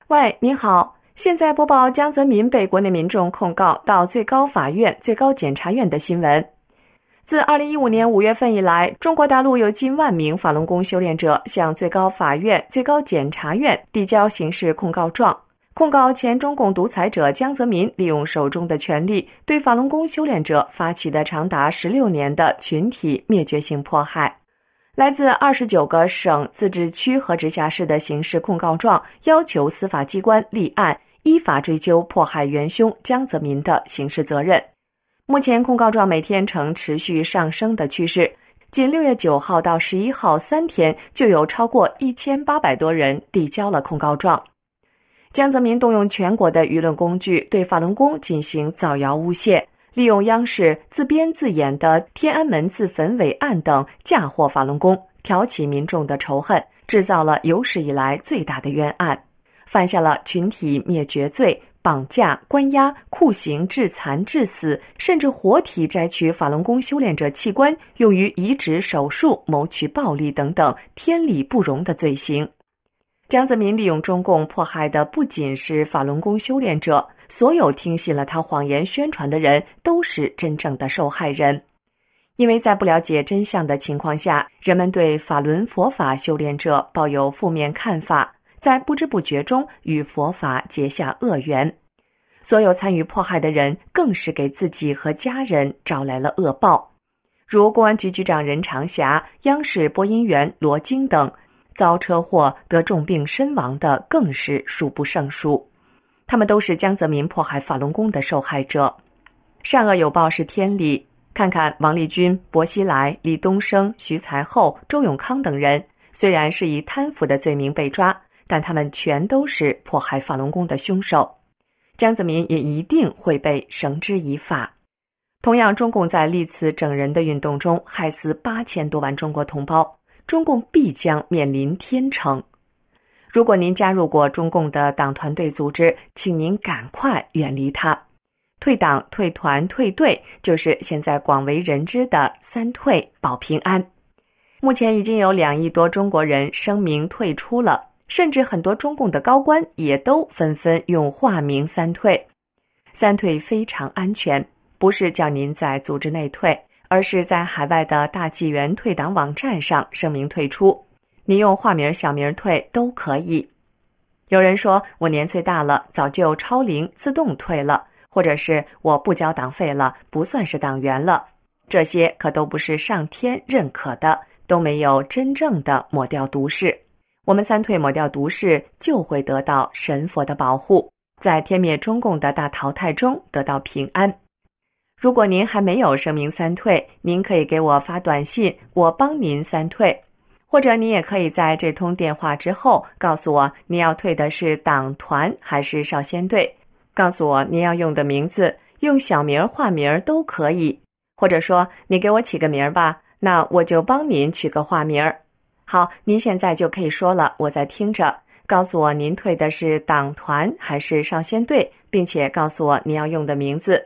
喂，您好，现在播报江泽民被国内民众控告到最高法院、最高检察院的新闻。自2015年5月份以来，中国大陆有近万名法轮功修炼者向最高法院、最高检察院递交刑事控告状，控告前中共独裁者江泽民利用手中的权力，对法轮功修炼者发起的长达16年的群体灭绝性迫害。来自29个省、自治区和直辖市的刑事控告状，要求司法机关立案，依法追究迫害元凶江泽民的刑事责任。目前控告状每天呈持续上升的趋势，仅6月9号到11号3天就有超过1800多人递交了控告状。江泽民动用全国的舆论工具对法轮功进行造谣诬陷，利用央视自编自演的天安门自焚伪案等嫁祸法轮功，挑起民众的仇恨，制造了有史以来最大的冤案，犯下了群体灭绝罪，绑架、关押、酷刑、致残、致死，甚至活体摘取法轮功修炼者器官用于移植手术、谋取暴利等等天理不容的罪行。江泽民利用中共迫害的不仅是法轮功修炼者，所有听信了他谎言宣传的人都是真正的受害人。因为在不了解真相的情况下，人们对法轮佛法修炼者抱有负面看法，在不知不觉中与佛法结下恶缘。所有参与迫害的人更是给自己和家人招来了恶报，如公安局局长任长霞、央视播音员罗京等，遭车祸得重病身亡的更是数不胜数。他们都是江泽民迫害法轮功的受害者。善恶有报是天理，看看王立军、薄熙来、李东生、徐才厚、周永康等人，虽然是以贪腐的罪名被抓，但他们全都是迫害法轮功的凶手。江泽民也一定会被绳之以法。同样，中共在历次整人的运动中害死8000多万中国同胞，中共必将面临天惩。如果您加入过中共的党团队组织，请您赶快远离它。退党、退团、退队，就是现在广为人知的3退保平安。目前已经有2亿多中国人声明退出了，甚至很多中共的高官也都纷纷用化名3退。3退非常安全，不是叫您在组织内退，而是在海外的大纪元退党网站上声明退出。你用化名、小名退都可以。有人说我年岁大了，早就超龄自动退了，或者是我不交党费了，不算是党员了。这些可都不是上天认可的，都没有真正的抹掉毒誓。我们3退抹掉毒誓，就会得到神佛的保护，在天灭中共的大淘汰中得到平安。如果您还没有声明3退，您可以给我发短信，我帮您3退。或者你也可以在这通电话之后告诉我你要退的是党团还是少先队，告诉我你要用的名字，用小名、化名都可以。或者说你给我起个名吧，那我就帮您取个化名。好，您现在就可以说了，我在听着。告诉我您退的是党团还是少先队，并且告诉我你要用的名字。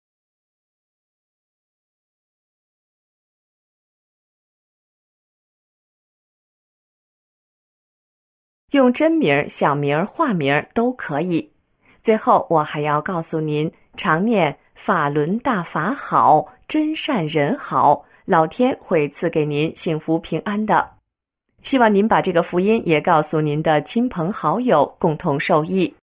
用真名、小名、化名都可以。最后我还要告诉您，常念法轮大法好，真善人好，老天会赐给您幸福平安的。希望您把这个福音也告诉您的亲朋好友，共同受益。